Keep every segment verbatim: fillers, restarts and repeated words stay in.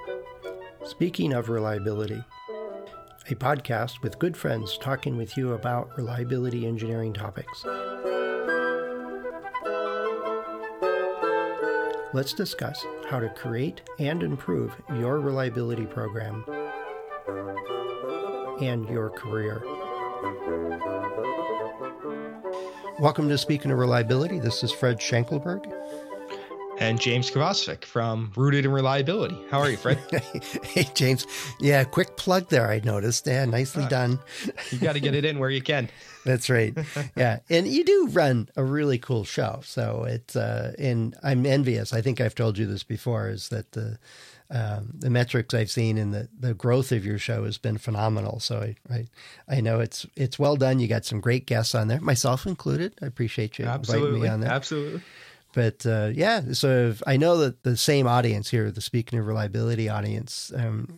Speaking of reliability, a podcast with good friends talking with you about reliability engineering topics. Let's discuss how to create and improve your reliability program and your career. Welcome to Speaking of Reliability. This is Fred Schenkelberg. And James Kovacevic from Rooted in Reliability. How are you, Fred? Hey, James. Yeah, quick plug there, I noticed. Yeah, nicely uh, done. You got to get it in where you can. That's right. Yeah. And you do run a really cool show. So it's, uh, and I'm envious. I think I've told you this before, is that the, um, the metrics I've seen and the, the growth of your show has been phenomenal. So I, I, I know it's, it's well done. You got some great guests on there, myself included. I appreciate you Absolutely. inviting me on there. Absolutely. But uh, yeah, so if, I know that the same audience here, the Speaking of Reliability audience, um,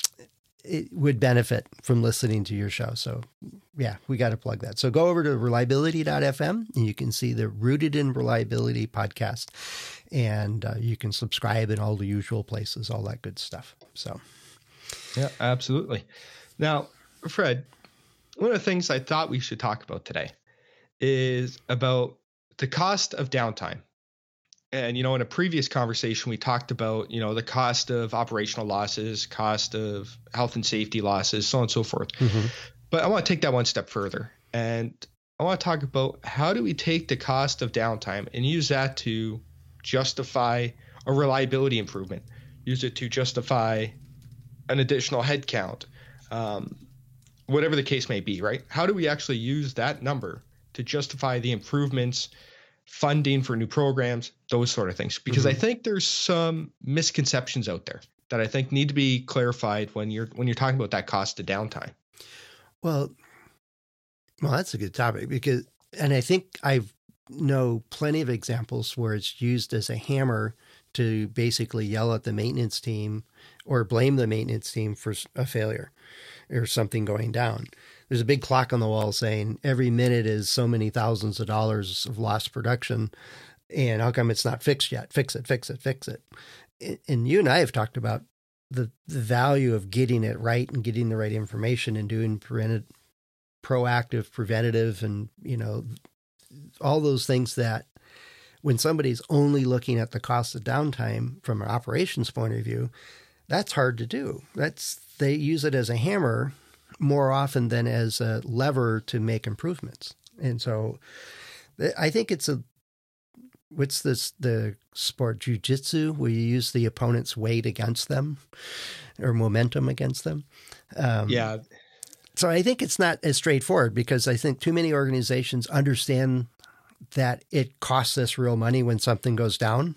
it would benefit from listening to your show. So yeah, we got to plug that. So go over to reliability dot f m and you can see the Rooted in Reliability podcast, and uh, you can subscribe in all the usual places, all that good stuff. So yeah, absolutely. Now, Fred, one of the things I thought we should talk about today is about the cost of downtime. And, you know, in a previous conversation, we talked about, you know, the cost of operational losses, cost of health and safety losses, so on and so forth. Mm-hmm. But I want to take that one step further. And I want to talk about how do we take the cost of downtime and use that to justify a reliability improvement, use it to justify an additional headcount, um, whatever the case may be, right? How do we actually use that number to justify the improvements, funding for new programs, those sort of things? Because mm-hmm. I think there's some misconceptions out there that I think need to be clarified when you're when you're talking about that cost of downtime. Well, well, that's a good topic, because, and I think I know plenty of examples where it's used as a hammer to basically yell at the maintenance team or blame the maintenance team for a failure or something going down. There's a big clock on the wall saying every minute is so many thousands of dollars of lost production. And how come it's not fixed yet? Fix it, fix it, fix it. And you and I have talked about the, the value of getting it right and getting the right information and doing preventive, proactive, preventative, and, you know, all those things that when somebody's only looking at the cost of downtime from an operations point of view, that's hard to do. That's, they use it as a hammer more often than as a lever to make improvements. And so I think it's a, what's this, the sport jiu-jitsu, where you use the opponent's weight against them or momentum against them. Um, yeah. So I think it's not as straightforward, because I think too many organizations understand that it costs us real money when something goes down,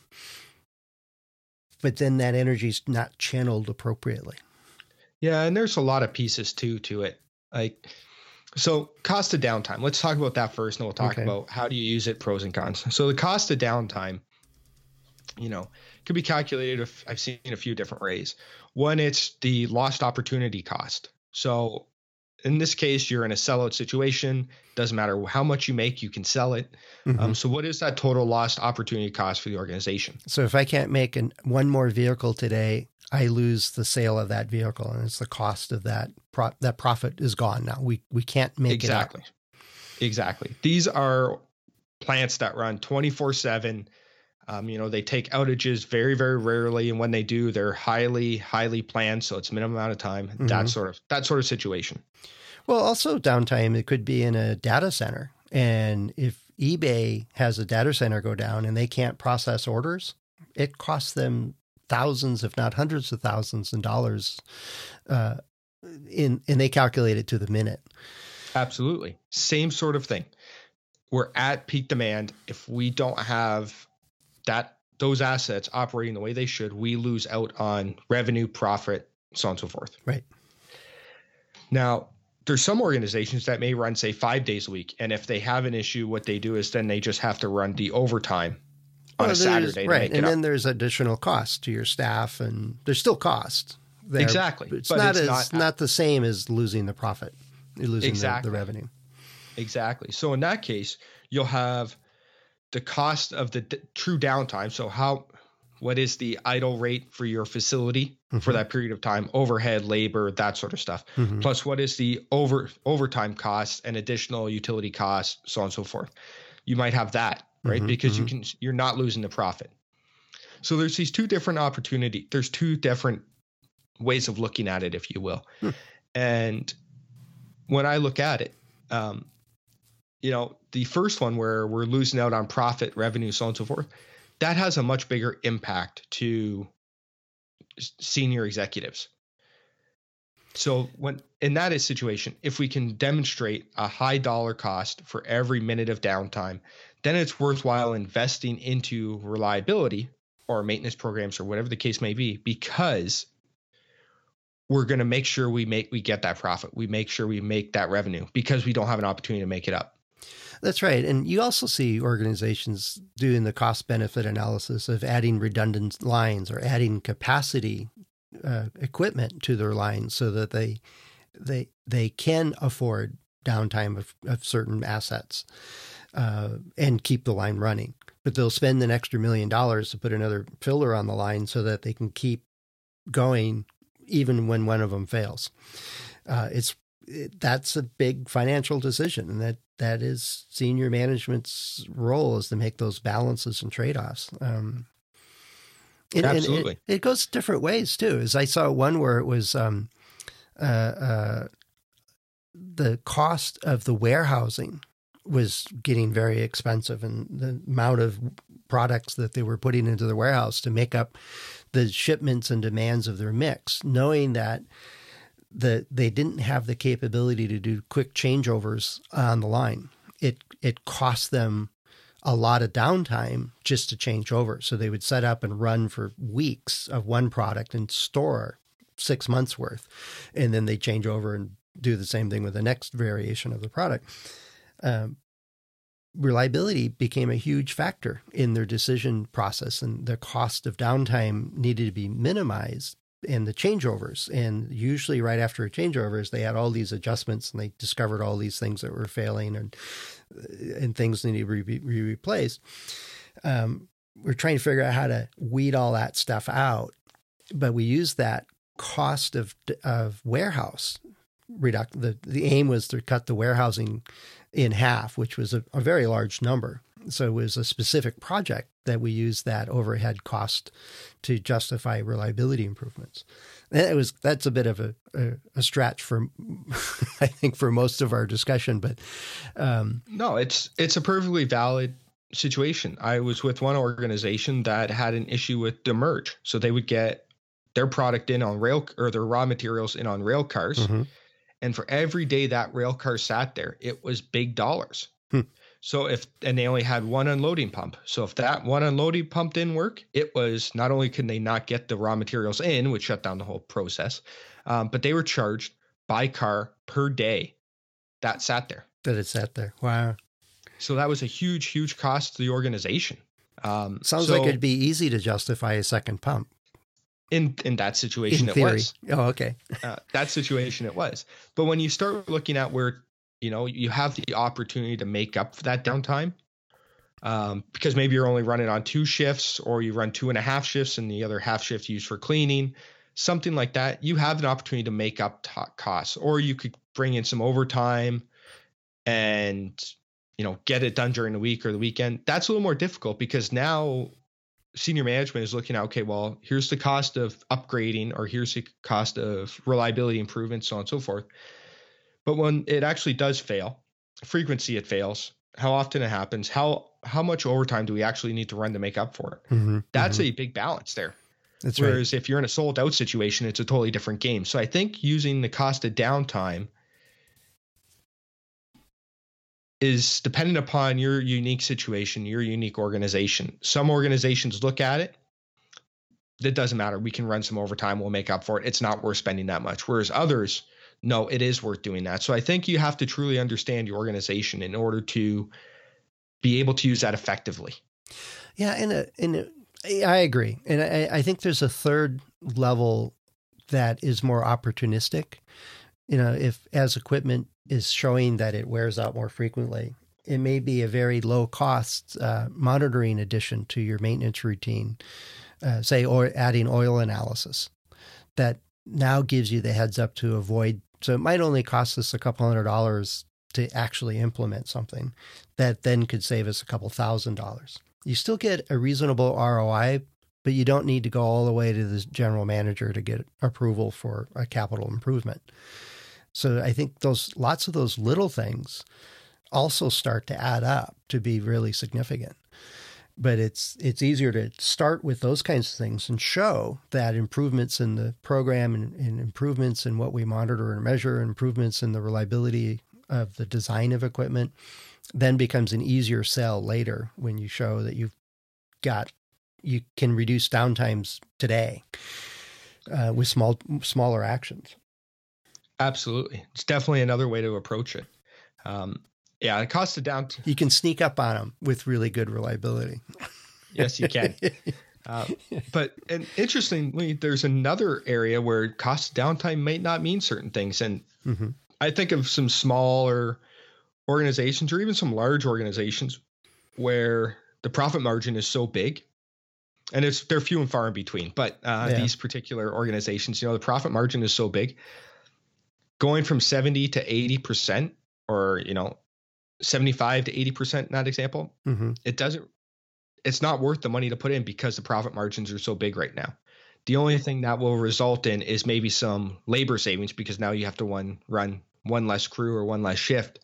but then that energy is not channeled appropriately. Yeah, and there's a lot of pieces too to it. Like, so cost of downtime. Let's talk about that first, and we'll talk okay. about how do you use it, pros and cons. So the cost of downtime, you know, could be calculated. If I've seen a few different ways. One, it's the lost opportunity cost. So in this case, you're in a sellout situation. Doesn't matter how much you make, you can sell it. Mm-hmm. Um, so what is that total lost opportunity cost for the organization? So if I can't make an, one more vehicle today, I lose the sale of that vehicle, and it's the cost of that. Pro, that profit is gone now. We we can't make exactly. it up. Exactly. These are plants that run twenty-four seven. Um, you know, they take outages very, very rarely, and when they do, they're highly, highly planned. So it's minimum amount of time. Mm-hmm. That sort of that sort of situation. Well, also downtime. It could be in a data center, and if eBay has a data center go down and they can't process orders, it costs them thousands, if not hundreds of thousands of dollars, uh, in, and they calculate it to the minute. Absolutely. Same sort of thing. We're at peak demand. If we don't have that, those assets operating the way they should, we lose out on revenue, profit, so on and so forth. Right. Now, there's some organizations that may run, say, five days a week. And if they have an issue, what they do is then they just have to run the overtime on well, a Saturday. Right. And then up. there's additional cost to your staff, and there's still cost there. Exactly. But it's but not it's as not, not the same as losing the profit. You're losing exactly. the, the revenue. Exactly. So in that case, you'll have the cost of the d- true downtime. So how What is the idle rate for your facility mm-hmm. for that period of time, overhead, labor, that sort of stuff. Mm-hmm. Plus, what is the over overtime costs and additional utility costs, so on and so forth. You might have that, right? Mm-hmm. Because mm-hmm. you can, you're not losing the profit. So there's these two different opportunities. There's two different ways of looking at it, if you will. Hmm. And when I look at it, um, you know, the first one where we're losing out on profit, revenue, so on and so forth, that has a much bigger impact to senior executives. So when in that is situation, if we can demonstrate a high dollar cost for every minute of downtime, then it's worthwhile investing into reliability or maintenance programs or whatever the case may be, because we're going to make sure we make we get that profit. We make sure we make that revenue because we don't have an opportunity to make it up. That's right. And you also see organizations doing the cost benefit analysis of adding redundant lines or adding capacity uh, equipment to their lines so that they they they can afford downtime of, of certain assets uh, and keep the line running. But they'll spend an extra million dollars to put another filler on the line so that they can keep going even when one of them fails. Uh, it's it, that's a big financial decision, and that that is senior management's role, is to make those balances and trade-offs. Um, and, Absolutely. And it, it goes different ways too. As I saw one where it was um, uh, uh, the cost of the warehousing was getting very expensive, and the amount of products that they were putting into the warehouse to make up the shipments and demands of their mix, knowing that the, they didn't have the capability to do quick changeovers on the line. It it cost them a lot of downtime just to change over. So they would set up and run for weeks of one product and store six months worth, and then they change over and do the same thing with the next variation of the product. Um, reliability became a huge factor in their decision process, and the cost of downtime needed to be minimized in the changeovers. And usually right after a changeovers, they had all these adjustments and they discovered all these things that were failing and and things needed to be re- replaced. Um, we're trying to figure out how to weed all that stuff out, but we use that cost of of warehouse reduct. The, the aim was to cut the warehousing in half, which was a, a very large number. So it was a specific project that we used that overhead cost to justify reliability improvements. And it was that's a bit of a, a, a stretch for, I think, for most of our discussion. But um, no, it's it's a perfectly valid situation. I was with one organization that had an issue with demurrage, so they would get their product in on rail or their raw materials in on rail cars. Mm-hmm. And for every day that rail car sat there, it was big dollars. Hmm. So if, and they only had one unloading pump. So if that one unloading pump didn't work, it was not only could they not get the raw materials in, which shut down the whole process, um, but they were charged by car per day that sat there. That it sat there. Wow. So that was a huge, huge cost to the organization. Um, Sounds so, like it'd be easy to justify a second pump. In in that situation, in it theory. was. Oh, okay. uh, that situation, it was. But when you start looking at where, you know, you have the opportunity to make up for that downtime, um, because maybe you're only running on two shifts, or you run two and a half shifts and the other half shift used for cleaning, something like that, you have an opportunity to make up t- costs. Or you could bring in some overtime and, you know, get it done during the week or the weekend. That's a little more difficult because now senior management is looking at, okay, well, here's the cost of upgrading, or here's the cost of reliability improvements, so on and so forth. But when it actually does fail, frequency it fails, how often it happens, how how much overtime do we actually need to run to make up for it? Mm-hmm, That's mm-hmm. a big balance there. That's Whereas right. if you're in a sold out situation, it's a totally different game. So I think using the cost of downtime is dependent upon your unique situation, your unique organization. Some organizations look at it, that doesn't matter. We can run some overtime. We'll make up for it. It's not worth spending that much. Whereas others, no, it is worth doing that. So I think you have to truly understand your organization in order to be able to use that effectively. Yeah. And, a, and a, I agree. And I, I think there's a third level that is more opportunistic. You know, if as equipment is showing that it wears out more frequently, it may be a very low cost uh, monitoring addition to your maintenance routine. uh, say, or adding oil analysis, that now gives you the heads up to avoid. So it might only cost us a couple hundred dollars to actually implement something that then could save us a couple thousand dollars. You still get a reasonable R O I, but you don't need to go all the way to the general manager to get approval for a capital improvement. So I think those lots of those little things also start to add up to be really significant. But it's it's easier to start with those kinds of things and show that improvements in the program and, and improvements in what we monitor and measure, improvements in the reliability of the design of equipment, then becomes an easier sell later when you show that you've got, you can reduce downtimes today uh, with small smaller actions. Absolutely. It's definitely another way to approach it. Um, yeah, the cost of down. You can sneak up on them with really good reliability. Yes, you can. uh, but and interestingly, there's another area where cost of downtime might not mean certain things. And mm-hmm. I think of some smaller organizations or even some large organizations where the profit margin is so big, and it's they're few and far in between. But uh, yeah. these particular organizations, you know, the profit margin is so big, going from seventy to eighty percent, or you know, seventy-five to eighty percent in that example, mm-hmm. it doesn't. It's not worth the money to put in because the profit margins are so big right now. The only thing that will result in is maybe some labor savings because now you have to one run one less crew or one less shift.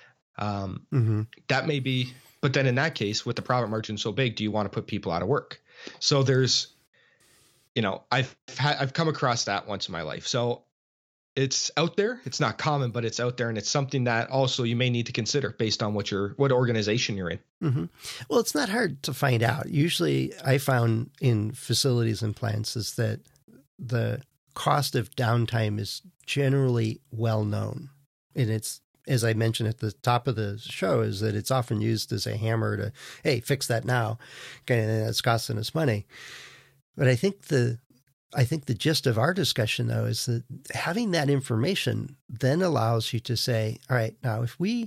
Um, mm-hmm. That may be, but then in that case, with the profit margin so big, do you want to put people out of work? So there's, you know, I've had, I've come across that once in my life. So it's out there. It's not common, but it's out there, and it's something that also you may need to consider based on what your what organization you're in. Mm-hmm. Well, it's not hard to find out. Usually, I found in facilities and plants is that the cost of downtime is generally well known, and it's, as I mentioned at the top of the show, is that it's often used as a hammer to, hey, fix that now, okay, and it's costing us money. But I think the I think the gist of our discussion, though, is that having that information then allows you to say, all right, now if we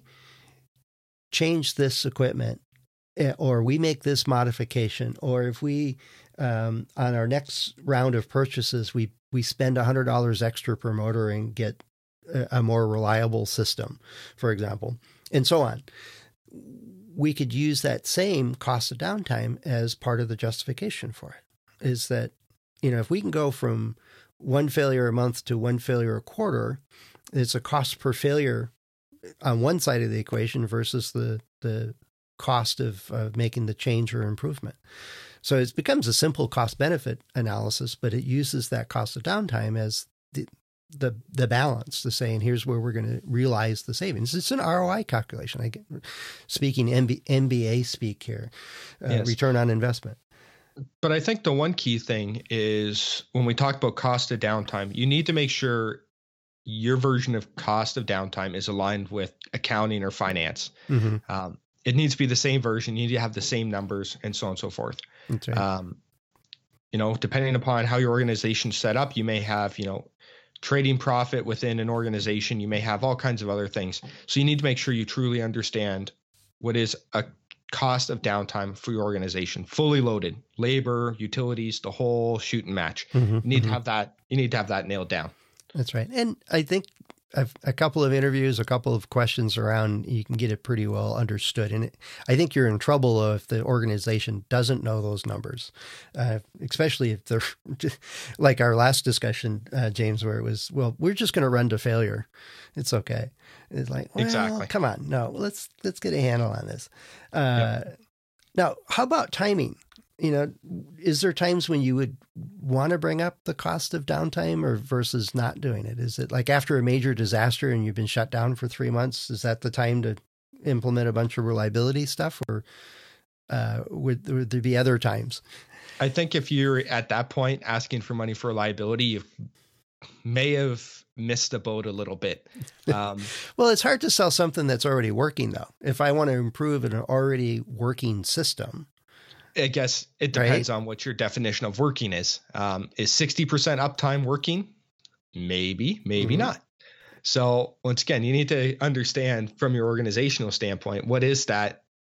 change this equipment or we make this modification, or if we, um, on our next round of purchases, we, we spend one hundred dollars extra per motor and get a, a more reliable system, for example, and so on, we could use that same cost of downtime as part of the justification for it, is that, you know, if we can go from one failure a month to one failure a quarter, it's a cost per failure on one side of the equation versus the the cost of uh, making the change or improvement. So it becomes a simple cost benefit analysis, but it uses that cost of downtime as the the the balance to say, and here's where we're going to realize the savings. It's an R O I calculation. I get speaking M B A speak here, uh, yes. Return on investment. But I think the one key thing is when we talk about cost of downtime, you need to make sure your version of cost of downtime is aligned with accounting or finance. Mm-hmm. Um, it needs to be the same version. You need to have the same numbers and so on and so forth. That's right. Um, you know, depending upon how your organization is set up, you may have, you know, trading profit within an organization. You may have all kinds of other things. So you need to make sure you truly understand what is a cost of downtime for your organization, fully loaded, labor, utilities, the whole shoot and match. Mm-hmm, you need mm-hmm. to have that. You need to have that nailed down. That's right. And I think I've, a couple of interviews, a couple of questions around, you can get it pretty well understood. And it, I think you're in trouble if the organization doesn't know those numbers, uh, especially if they're like our last discussion, uh, James, where it was, well, we're just going to run to failure. It's okay. It's like, well, exactly. Come on. No, let's, let's get a handle on this. Uh, yep. Now, how about timing? You know, is there times when you would want to bring up the cost of downtime or versus not doing it? Is it like after a major disaster and you've been shut down for three months, is that the time to implement a bunch of reliability stuff, or uh, would, would there be other times? I think if you're at that point asking for money for reliability, you may have missed the boat a little bit. Um, well, it's hard to sell something that's already working, though. If I want to improve an already working system, I guess it depends right? on what your definition of working is. Um, is sixty percent uptime working? Maybe, maybe mm-hmm. not. So once again, you need to understand from your organizational standpoint, what is that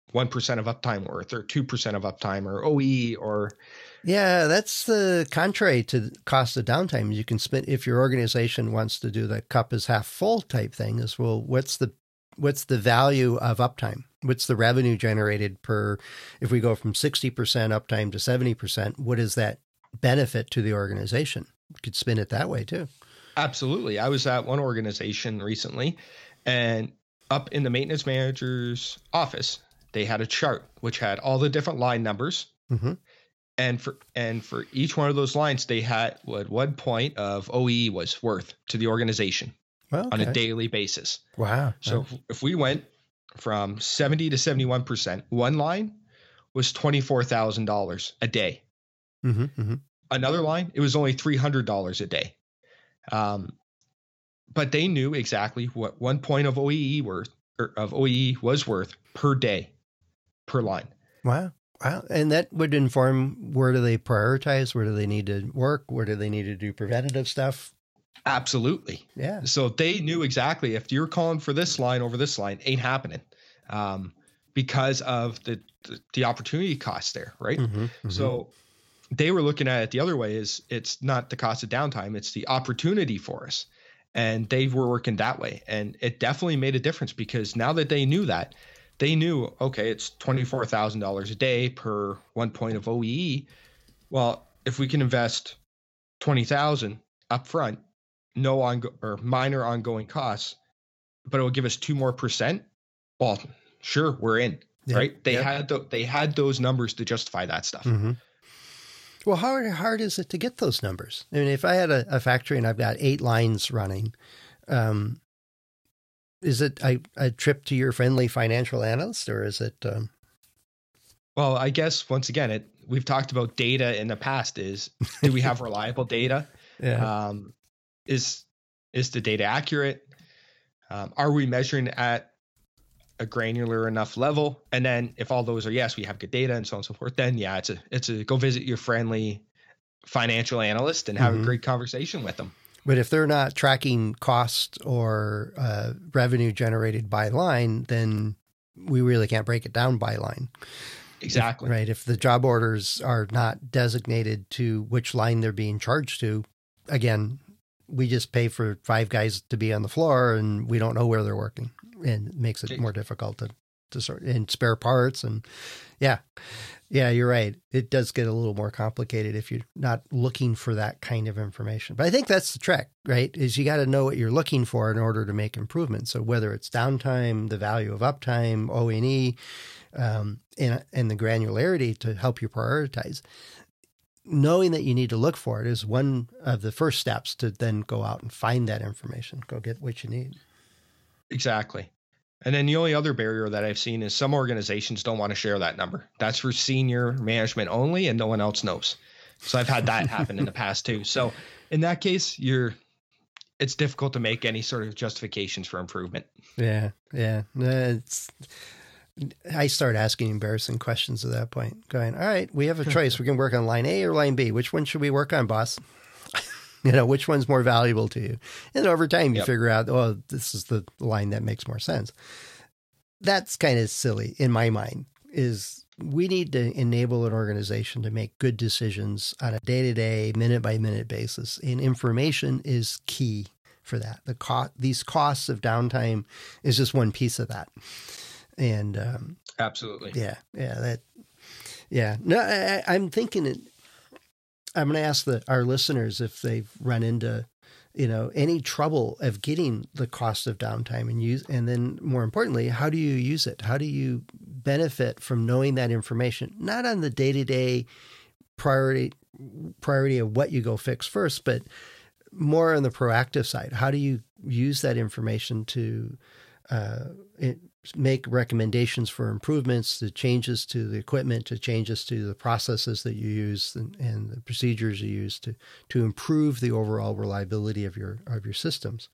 one percent of uptime worth or two percent of uptime or O E or. Yeah, that's the contrary to the cost of downtime. You can spend, if your organization wants to do the cup is half full type thing, is, well, what's the what's the value of uptime? What's the revenue generated per, if we go from sixty percent uptime to seventy percent, what is that benefit to the organization? You could spin it that way too. Absolutely. I was at one organization recently, and up in the maintenance manager's office, they had a chart which had all the different line numbers. Mm-hmm. And for and for each one of those lines, they had what one point of O E was worth to the organization Well, okay. on a daily basis. Wow. So if, if we went from seventy to seventy-one percent, one line was twenty-four thousand dollars a day. Mm-hmm, mm-hmm. Another line, it was only three hundred dollars a day. Um, but they knew exactly what one point of O E worth or of O E was worth per day, per line. Wow. Wow. And that would inform, where do they prioritize? Where do they need to work? Where do they need to do preventative stuff? Absolutely. Yeah. So they knew exactly, if you're calling for this line over this line, ain't happening, um, because of the, the, the opportunity cost there. Right. Mm-hmm, mm-hmm. So they were looking at it the other way, is it's not the cost of downtime, it's the opportunity for us. And they were working that way. And it definitely made a difference, because now that they knew that, they knew, okay, it's twenty-four thousand dollars a day per one point of O E E. Well, if we can invest twenty thousand dollars up front, no on or minor ongoing costs, but it will give us two more percent. Well, sure, we're in, Yep, right? They yep. had the, they had those numbers to justify that stuff. Mm-hmm. Well, how hard, hard is it to get those numbers? I mean, if I had a, a factory and I've got eight lines running, um, is it a, a trip to your friendly financial analyst, or is it? Um... Well, I guess once again, it we've talked about data in the past. Is do we have reliable data? Yeah. Um, is is the data accurate? Um, are we measuring at a granular enough level? And then if all those are yes, we have good data and so on and so forth, then yeah, it's a it's a go visit your friendly financial analyst and have Mm-hmm. a great conversation with them. But if they're not tracking cost or uh, revenue generated by line, then we really can't break it down by line. Exactly. If, right. If the job orders are not designated to which line they're being charged to, again, we just pay for five guys to be on the floor and we don't know where they're working, and it makes it more difficult to, to sort, and spare parts. And yeah, yeah, you're right. It does get a little more complicated if you're not looking for that kind of information. But I think that's the trick, right? Is you got to know what you're looking for in order to make improvements. So whether it's downtime, the value of uptime, O and E, um, and, and the granularity to help you prioritize, knowing that you need to look for it is one of the first steps to then go out and find that information, go get what you need. Exactly. And then the only other barrier that I've seen is some organizations don't want to share that number. That's for senior management only, and no one else knows. So I've had that happen in the past too. So in that case, you're it's difficult to make any sort of justifications for improvement. Yeah, yeah. It's, I start asking embarrassing questions at that point, going, all right, we have a choice. We can work on line A or line B. Which one should we work on, boss? You know, which one's more valuable to you? And over time, you Yep. figure out, oh, this is the line that makes more sense. That's kind of silly in my mind, is we need to enable an organization to make good decisions on a day-to-day, minute-by-minute basis. And information is key for that. The co- These costs of downtime is just one piece of that. And um, Absolutely. yeah, yeah, that, yeah. No, I, I'm thinking it, I'm going to ask the, our listeners if they've run into, you know, any trouble of getting the cost of downtime and use, and then more importantly, how do you use it? How do you benefit from knowing that information? Not on the day-to-day priority priority of what you go fix first, but more on the proactive side. How do you use that information to uh, it, make recommendations for improvements, to changes to the equipment, to changes to the processes that you use and, and the procedures you use to to improve the overall reliability of your of your systems.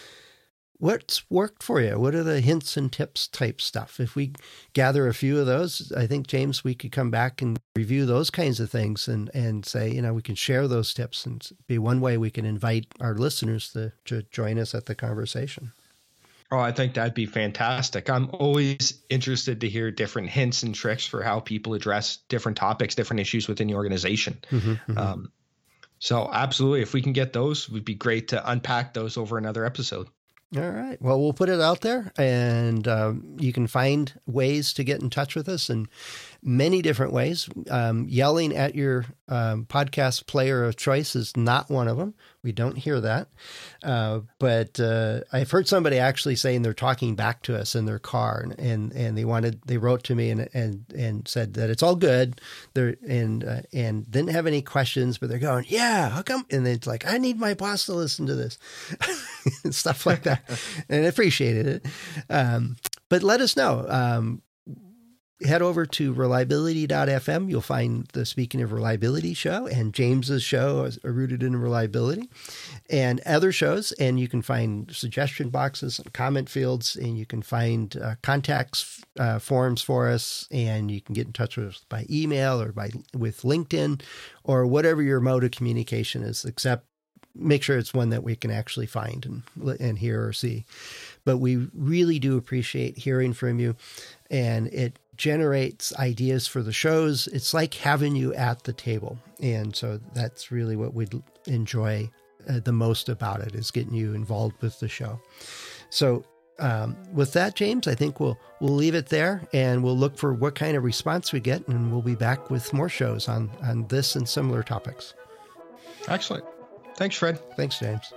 What's worked for you? What are the hints and tips type stuff? If we gather a few of those, I think, James, we could come back and review those kinds of things and, and say, you know, we can share those tips and be one way we can invite our listeners to, to join us at the conversation. Oh, I think that'd be fantastic. I'm always interested to hear different hints and tricks for how people address different topics, different issues within the organization. Mm-hmm, mm-hmm. Um, so absolutely, if we can get those, it would be great to unpack those over another episode. All right. Well, we'll put it out there, and um, you can find ways to get in touch with us in many different ways. Um, yelling at your um, podcast player of choice is not one of them. We don't hear that. Uh, but uh, I've heard somebody actually saying they're talking back to us in their car, and and, and they wanted they wrote to me and and and said that it's all good. They're and uh, and didn't have any questions, but they're going, yeah, how come? And it's like, I need my boss to listen to this, and stuff like that. And I appreciated it. Um, but let us know. Um, head over to reliability dot f m. You'll find the Speaking of Reliability show and James's show is Rooted in Reliability and other shows. And you can find suggestion boxes and comment fields, and you can find uh, contacts uh, forms for us, and you can get in touch with us by email or by with LinkedIn or whatever your mode of communication is, except make sure it's one that we can actually find and and hear or see. But we really do appreciate hearing from you, and it generates ideas for the shows. It's like having you at the table. And so that's really what we enjoy uh, the most about it, is getting you involved with the show. So um, with that, James, I think we'll we'll leave it there, and we'll look for what kind of response we get, and we'll be back with more shows on, on this and similar topics. Excellent. Thanks, Fred. Thanks, James.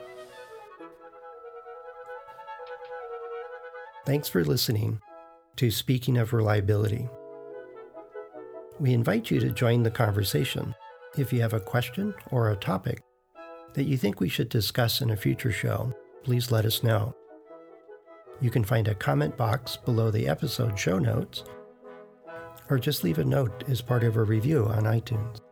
Thanks for listening to Speaking of Reliability. We invite you to join the conversation. If you have a question or a topic that you think we should discuss in a future show, please let us know. You can find a comment box below the episode show notes, or just leave a note as part of a review on iTunes.